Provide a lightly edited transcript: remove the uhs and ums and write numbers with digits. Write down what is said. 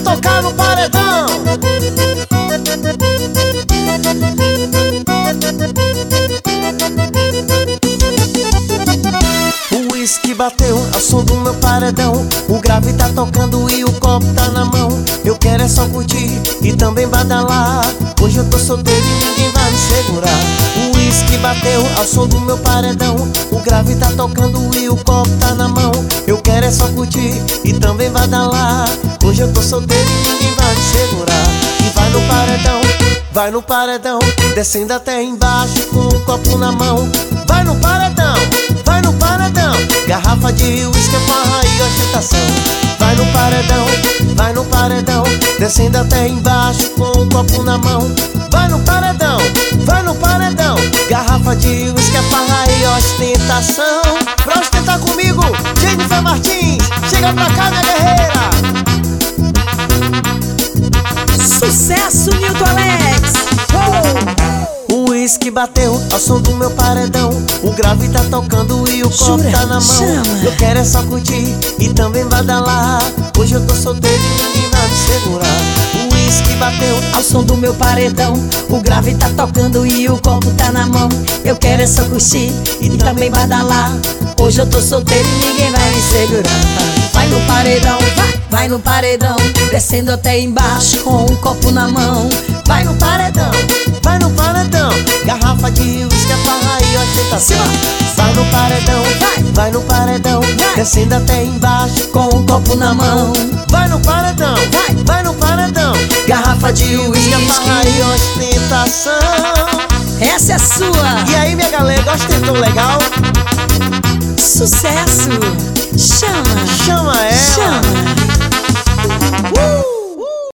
tocar no paredão. O uísque bateu ao som do meu paredão. O grave tá tocando e o copo tá na mão. Eu quero é só curtir e também badalar. Hoje eu tô solteiro e ninguém vai me segurar. O uísque bateu ao som do meu paredão. O grave tá tocando e o copo tá na mão. Eu quero é só curtir e também badalar. Hoje eu tô solteiro e ninguém vai me segurar. E vai no paredão, vai no paredão, descendo até embaixo com o copo na mão. Vai no paredão, vai no paredão, garrafa de uísque, farra e ostentação. Vai no paredão, vai no paredão, descendo até embaixo com o copo na mão. Vai no paredão, vai no paredão, garrafa de uísque, farra e ostentação. Pra ostentar comigo, Jennifer Martins, chega pra cá, minha guerreira. Sucesso, Nilton Alex! O uísque bateu ao som do meu paredão. O grave tá tocando e o copo tá na mão. Chama. Eu quero é só curtir e também badalar. Hoje eu tô solteiro e ninguém vai me segurar. O uísque bateu Ao som do meu paredão, o grave tá tocando e o copo tá na mão. Eu quero é só curtir e também badalar. Hoje eu tô solteiro e ninguém vai me segurar. Vai no paredão, vai no paredão, descendo até embaixo com um copo na mão. vai no paredão, vai no paredão, garrafa de uísque, farra e ostentação. Vai no paredão, vai no paredão, descendo até embaixo com um copo na mão. Vai no paredão, vai no paredão, Garrafa de uísque, farra uísque, e ostentação. essa é sua. E aí, minha galera, ostentou legal? Sucesso. Chama. Chama!